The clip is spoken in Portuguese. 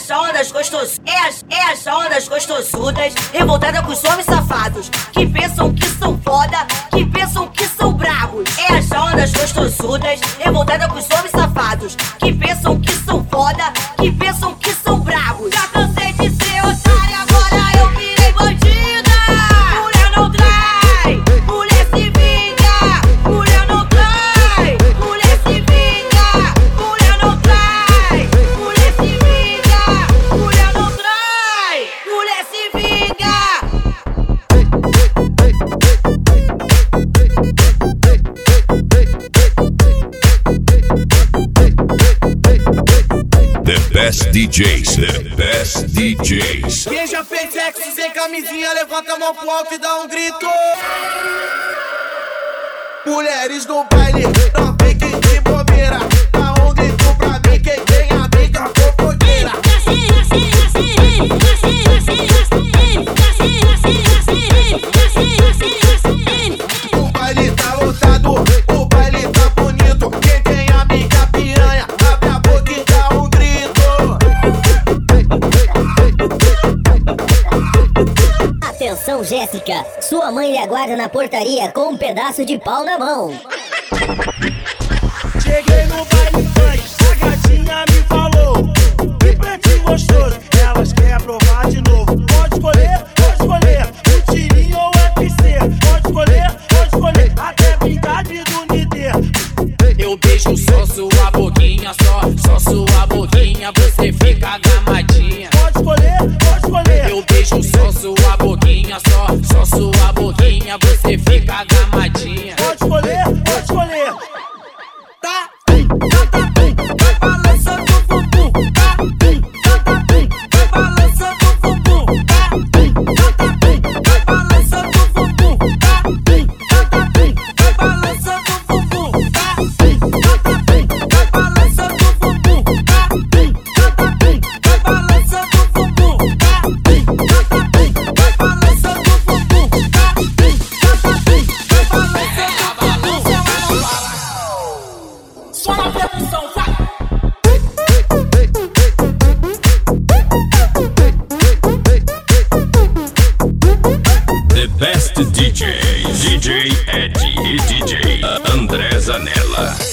essa onda das gostosudas, revoltada com os homens safados, que pensam que são foda, que pensam que são bravos. É essa onda das gostosudas, revoltada com os homens safados, que pensam que são foda, que pensam que são bravos. Já cansei de ser otária, agora eu virei bandida. Mulher não trai, mulher se vinga. Mulher não trai, mulher se vinga. Mulher não trai, mulher se vinga. Mulher não trai, mulher se vinga. The best DJs. Quem já fez sexo sem camisinha, levanta a mão pro alto e dá um grito. Mulheres no baile, não fiquem de bobeira. Dá um grito pra mim, quem tem amiga fofoqueira. O baile tá lotado, o baile tá bonito. Quem tem amiga piranha, abre a boca e dá um grito. Atenção, Jéssica, sua mãe lhe aguarda na portaria com um pedaço de pau na mão. Cheguei no baile funk, a gatinha me falou: que pretinho gostoso, elas querem provar de novo. Pode escolher, um tirinho ou UFC. Pode escolher, até brincar de Dunidê. Eu beijo só sua boquinha, só sua boquinha, você fica gamadinha. Pode escolher, eu beijo só sua boquinha, só sua boquinha, você fica gamadinha. Pode escolher. Tá, vai balançando o bumbum. Tá, vai balançando o bumbum. Tá, vai balançando o bumbum. Tá, vai balançando o bumbum. Tá, vai balançando o bumbum. Tá, vai balançando o bumbum. Tá, vai balançando o bumbum. Tá, vai balançando o bumbum. Só na percussão, vai! The best DJs, DJ Ed e DJ André Zanella.